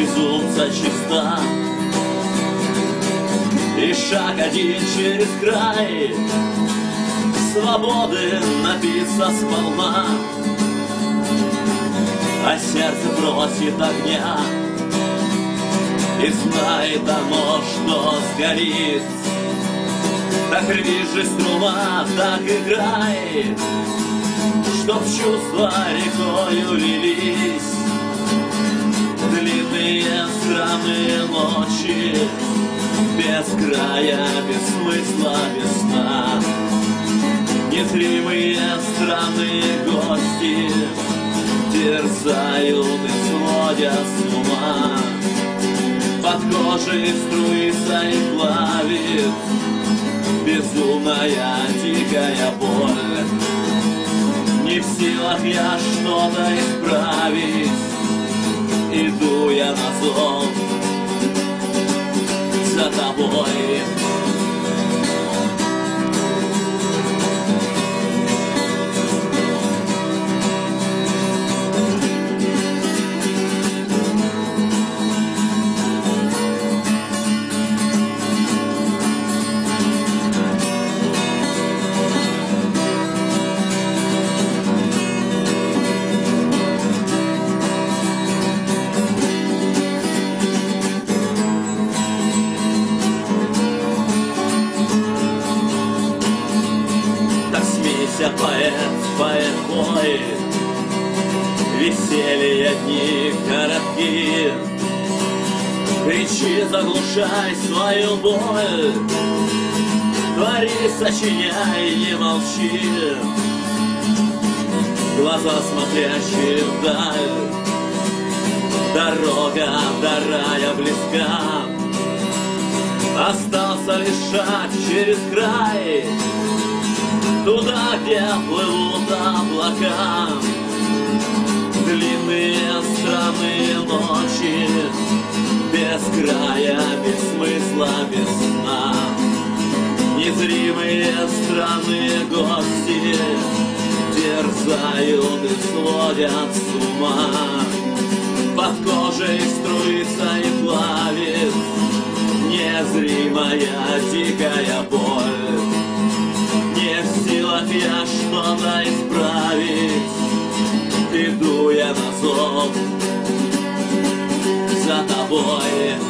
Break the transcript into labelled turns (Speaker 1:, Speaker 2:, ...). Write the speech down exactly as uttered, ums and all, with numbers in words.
Speaker 1: безумца чиста. И шаг один через край свободы напиться сполна, а сердце просит огня, и знает оно, что сгорит. Так рви же струна, так играй, чтоб чувства рекою лились. Длинные странные ночи, без края, без смысла, без сна. Незримые странные гости терзают и сводят с ума. Под кожей струится и плавит безумная дикая боль. Не в силах я что-то исправить, иду я на зов за тобой. Поэт, поэт мой, веселье дни коротки. Кричи, заглушай свою боль, твори, сочиняй, не молчи. Глаза, смотрящие вдаль, дорога до рая близка. Остался лишь шаг через край, туда, где плывут облака. Длинные странные ночи, без края, без смысла, без сна. Незримые странные гости терзают и сводят с ума. Под кожей струится и плавит незримая дикая боль. Не в силах я что-то исправить, иду я на зов за тобой.